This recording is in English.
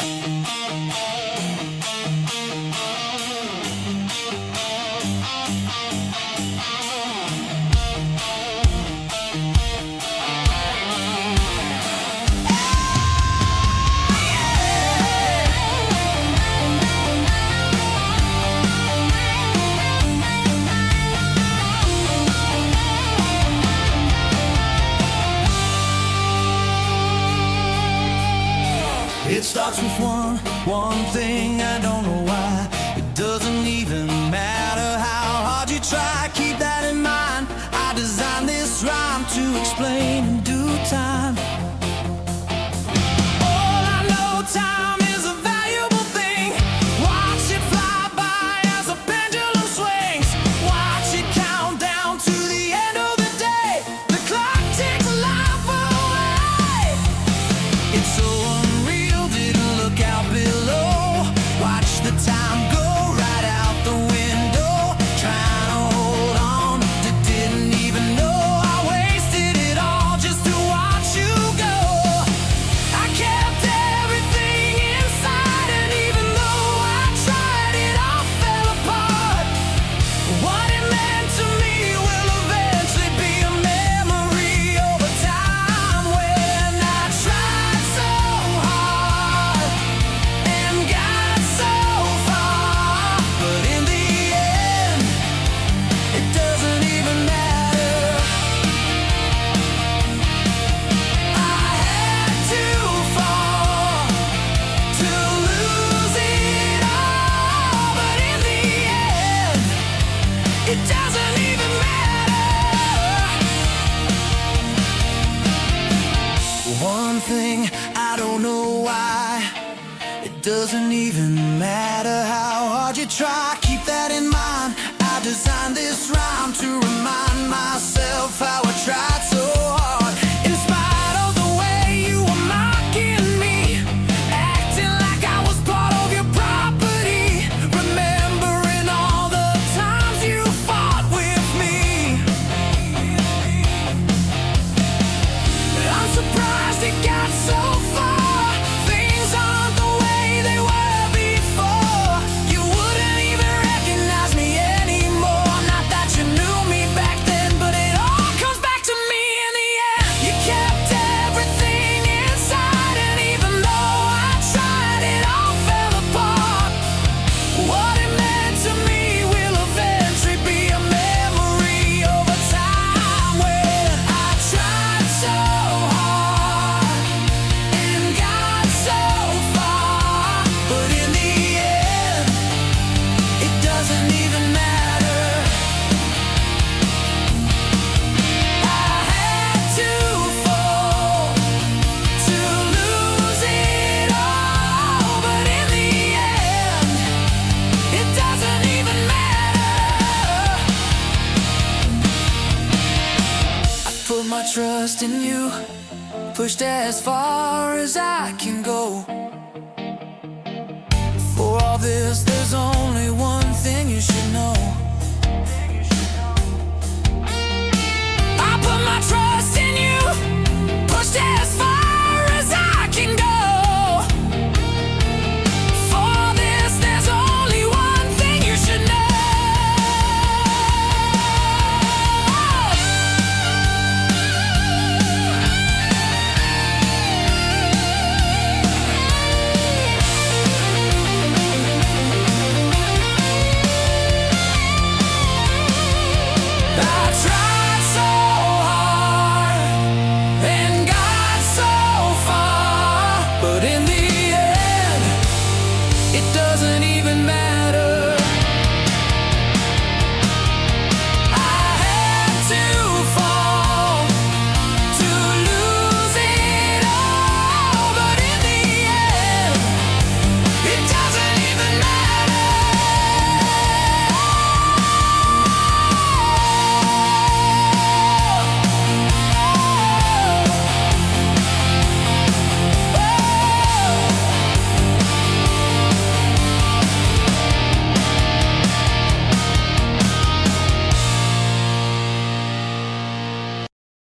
It starts with one thing, I don't know why. It doesn't even matter how hard you try. Keep that in mind. I designed this rhyme to explain in due time. All I know, time is a valuable thing. Watch it fly by as a pendulum swings. Watch it count down to the end of the day. The clock takes life away. It's so unreal, didn't look out below. Watch the time go right out the window. Trying to hold on, didn't even know I wasted it all just to watch you go. I kept everything inside, and even though I tried, it all fell apart. What it meant to me will eventually be a memory over time. When I tried so hard and got so far, but in the end, it doesn't even matter. I had to fall to lose it all, but in the end, it doesn't even matter. One thing, I don't know why. It doesn't even matter how hard you try. Keep that in mind. I designed this rhyme to remind myself how I tried so hard. In spite of the way you were mocking me, acting like I was part of your property, remembering all the times you fought with me. I'm surprised it got so far. Things aren't the way they were before. You wouldn't even recognize me anymore. Not that you knew me back then, but it all comes back to me in the end. You kept everything inside, and even though I tried, it all fell apart. What it meant to me will eventually be a memory over time. When I tried so hard and got so far, but in the end, it doesn't even matter. I had to fall to lose it all, but in the end, it doesn't even matter. I put my trust in you, pushed as far as I can go. For all this